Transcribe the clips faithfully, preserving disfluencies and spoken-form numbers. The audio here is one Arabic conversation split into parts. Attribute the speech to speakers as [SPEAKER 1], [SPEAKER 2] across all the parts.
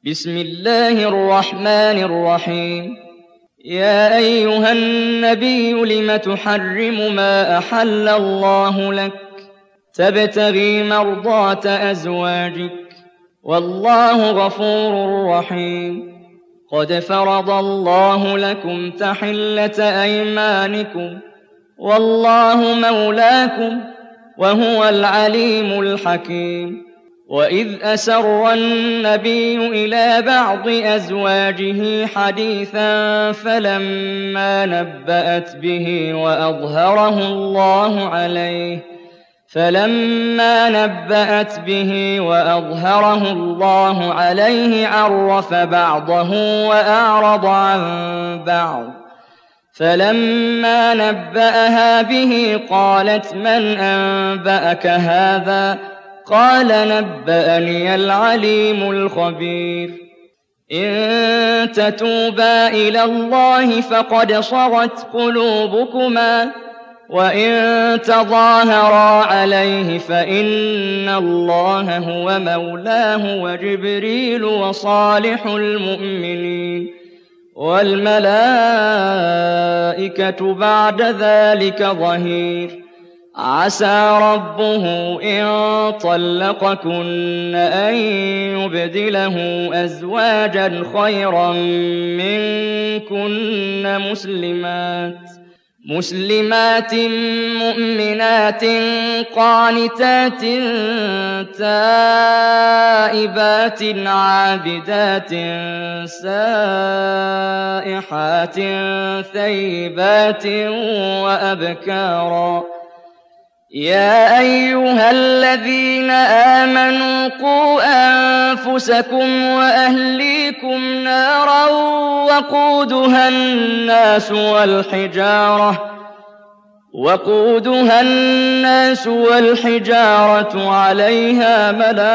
[SPEAKER 1] بسم الله الرحمن الرحيم. يا أيها النبي لم تحرم ما أحل الله لك تبتغي مرضات أزواجك والله غفور رحيم. قد فرض الله لكم تحلة أيمانكم والله مولاكم وهو العليم الحكيم. وإذ أسر النبي إلى بعض أزواجه حديثا فلما نبأت به وأظهره الله عليه فلما نبأت به وأظهره الله عليه عرف بعضه وأعرض عن بعض. فلما نبأها به قالت من أنبأك هذا؟ قال نبأني العليم الخبير. إن تتوبا إلى الله فقد صغت قلوبكما وإن تظاهرا عليه فإن الله هو مولاه وجبريل وصالح المؤمنين والملائكة بعد ذلك ظهير. عسى ربه إن طلقكن أن يبدله أزواجا خيرا منكن مسلمات مسلمات مؤمنات قانتات تائبات عابدات سائحات ثيبات وأبكارا. يا أيها الذين آمنوا قوا أنفسكم وأهليكم نارا وقودها الناس والحجارة وقودها الناس والحجارة عليها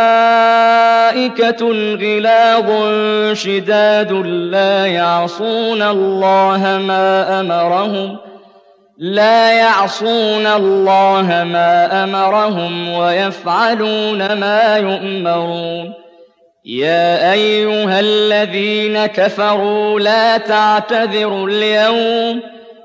[SPEAKER 1] ملائكة غلاظ شداد لا يعصون الله ما أمرهم لا يعصون الله ما أمرهم ويفعلون ما يؤمرون. يا أيها الذين كفروا لا تعتذروا اليوم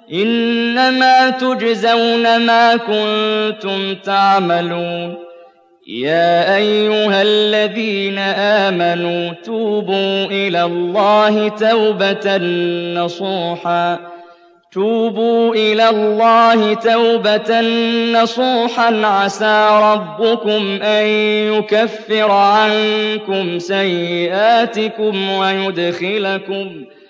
[SPEAKER 1] إنما تجزون ما كنتم تعملون. يا أيها الذين آمنوا توبوا إلى الله توبة نصوحا توبوا إلى الله توبة نصوحا عسى ربكم أن يكفر عنكم سيئاتكم ويدخلكم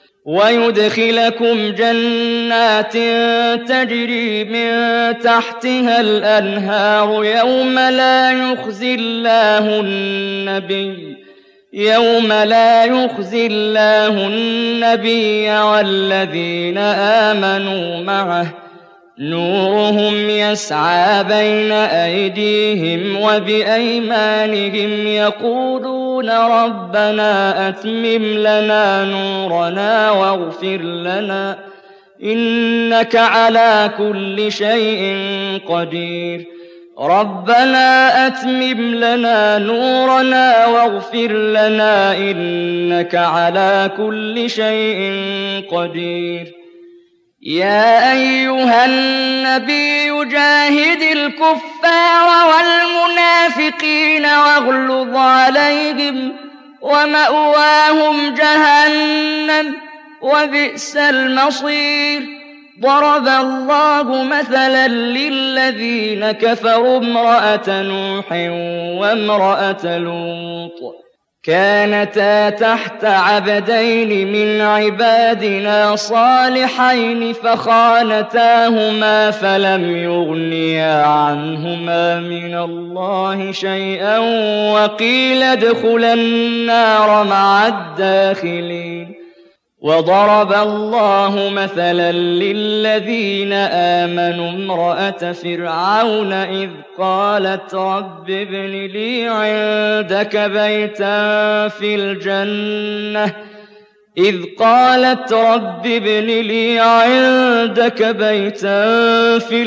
[SPEAKER 1] ويدخلكم جنات تجري من تحتها الأنهار يوم لا يخزي الله النبي يوم لا يخزي الله النبي والذين آمنوا معه نورهم يسعى بين أيديهم وبأيمانهم يقولون ربنا أتمم لنا نورنا واغفر لنا إنك على كل شيء قدير. ربنا أتمم لنا نورنا واغفر لنا إنك على كل شيء قدير. يا أيها النبي جاهد الكفار والمنافقين واغلظ عليهم ومأواهم جهنم وبئس المصير. ضرب الله مثلا للذين كفروا امرأة نوح وامرأة لوط كانتا تحت عبدين من عبادنا صالحين فخانتاهما فلم يغنيا عنهما من الله شيئا وقيل ادخلا النار مع الداخلين. وضرب الله مثلا للذين آمنوا امرأة فرعون إذ قالت رب ابن لي عندك بيتا في الجنة إذ قالت رب ابن لي عندك بيتا في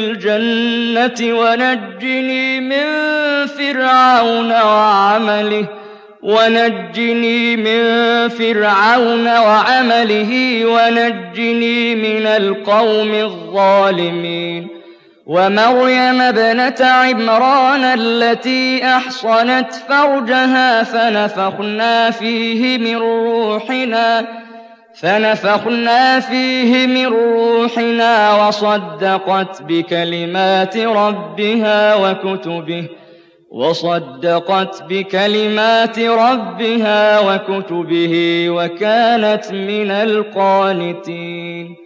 [SPEAKER 1] الجنة ونجني من فرعون وعمله ونجني من فرعون وعمله ونجني من القوم الظالمين ومريم ابنة عمران التي أحصنت فرجها فنفخنا فيه من روحنا فنفخنا فيه من روحنا وصدقت بكلمات ربها وكتبه وصدقت بكلمات ربها وكتبه وكانت من القانتين